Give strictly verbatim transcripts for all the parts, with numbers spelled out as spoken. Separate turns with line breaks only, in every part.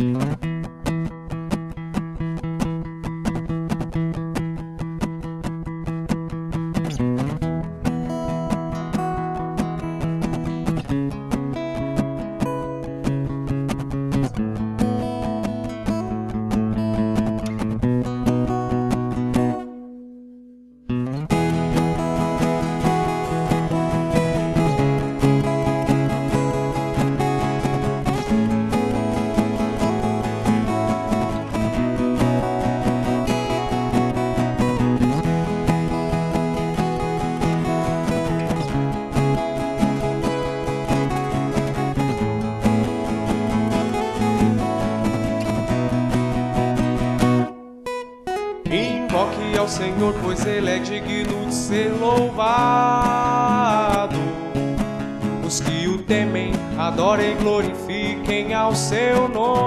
Invoque ao Senhor, pois Ele é digno de ser louvado. Os que o temem, adorem e glorifiquem ao seu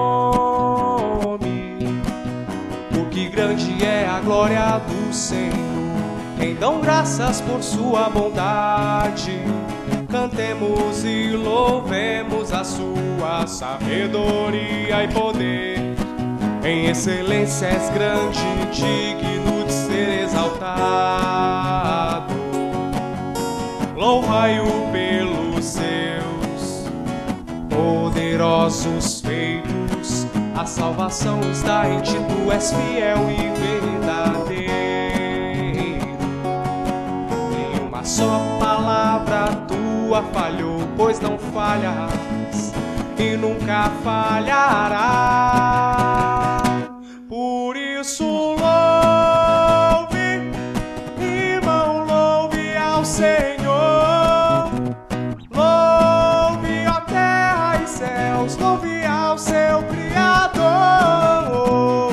nome. Porque grande é a glória do Senhor, quem dão graças por sua bondade. Cantemos e louvemos a sua sabedoria e poder. Em excelência és grande, digno de ser exaltado. Louvai-o pelos seus poderosos feitos. A salvação está em ti, tu és fiel e verdadeiro. Nenhuma só palavra tua falhou, pois não falhas e nunca falhará. Por isso louve, irmão, louve ao Senhor. Louve a terra e céus, louve ao seu Criador.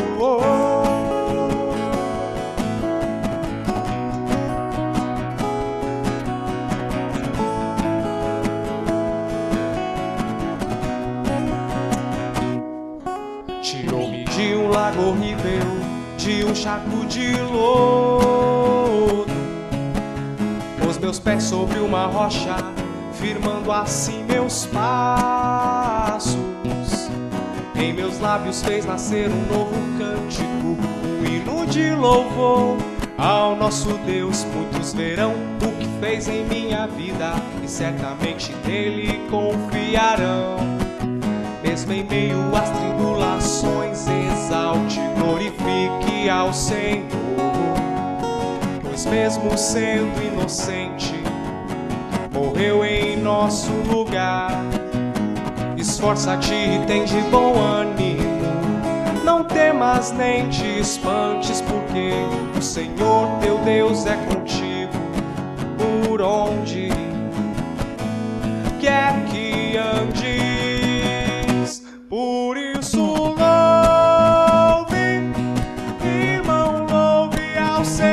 Tirou-me de um lago horrível, de um charco de lodo. Pôs meus pés sobre uma rocha, firmando assim meus passos. Em meus lábios fez nascer um novo cântico, um hino de louvor ao nosso Deus. Muitos verão o que fez em minha vida e certamente nele confiarão. Mesmo em meio às tribulações, exalte, glorifique ao Senhor. Pois mesmo sendo inocente, morreu em nosso lugar. Esforça-te e tem de bom ânimo, não temas nem te espantes, porque o Senhor teu Deus é contigo por onde quer que andes. Por isso louve, irmão, louve ao Senhor.